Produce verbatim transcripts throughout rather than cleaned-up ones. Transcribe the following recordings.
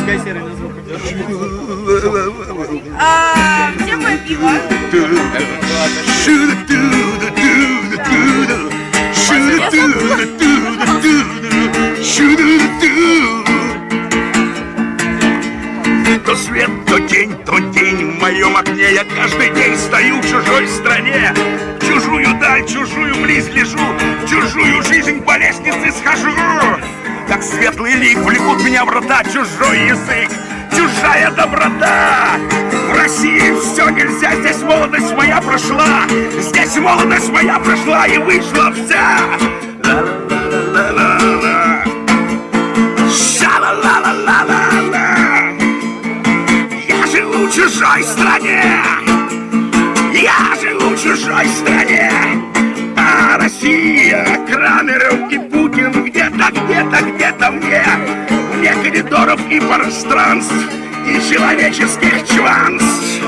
Пускай серый на звук. А, где мое пиво? То свет, то день, то день в моем окне. Я каждый день стою в чужой стране. В чужую даль, чужую близь лежу. В чужую жизнь по лестнице схожу. Как светлый лик влекут меня врата. Чужой язык, чужая доброта. В России все нельзя, здесь молодость моя прошла. Здесь молодость моя прошла и вышла вся. Ла-ла-ла-ла-ла-ла. Ша-ла-ла-ла-ла-ла-ла. Я живу в чужой стране. Я живу в чужой стране. А Россия, Крамеров и Путин где-то, где-то, где-то мне. Вне коридоров и пространств и человеческих чванств.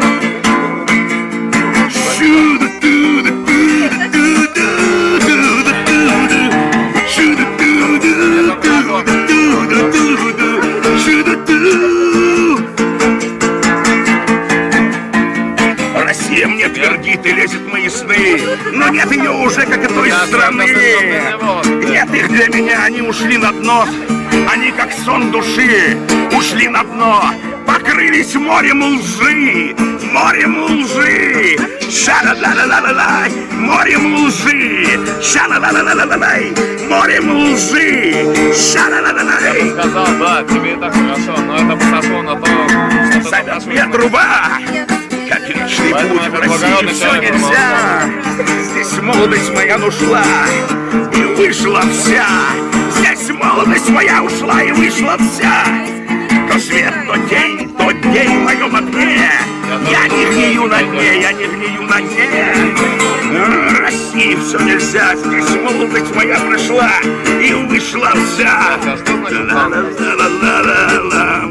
Россия мне твердит и лезет в мои сны, но нет ее уже, как и той страны. Нет их для меня, они ушли на дно. Они, как сон души, ушли на дно. Покрылись морем лжи, морем лжи. Ша-ла-ла-ла-ла-лай, морем лжи. Ша-ла-ла-ла-ла-лай, морем лжи. Ша-ла-ла-ла-лай. Сказал, да, тебе и так хорошо, но это посошло на то, что зовет меня труба, как личный путь в России все нельзя. Здесь молодость моя ушла и вышла вся. Здесь молодость моя ушла и вышла вся. То свет, то день, то день в моем окне. Я не гнию на дне, я не гнию на дне. В России все нельзя, здесь молодость моя прошла и вышла вся. Ла-ла-ла-ла-ла-ла.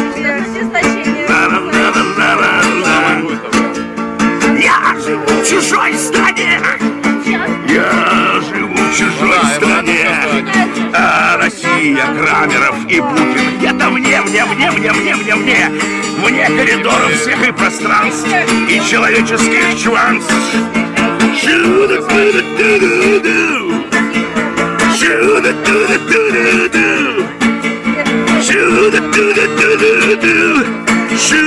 Я живу в чужой стране. Я живу в чужой стране. А Россия, Крамеров и Путин где-то мне, мне, мне, мне, мне, мне, мне. Вне коридоров всех и пространств и человеческих чванств. Шу-ду-ду-ду-ду-ду. Шу-ду-ду-ду-ду-ду. Шу-ду-ду-ду-ду-ду. Шу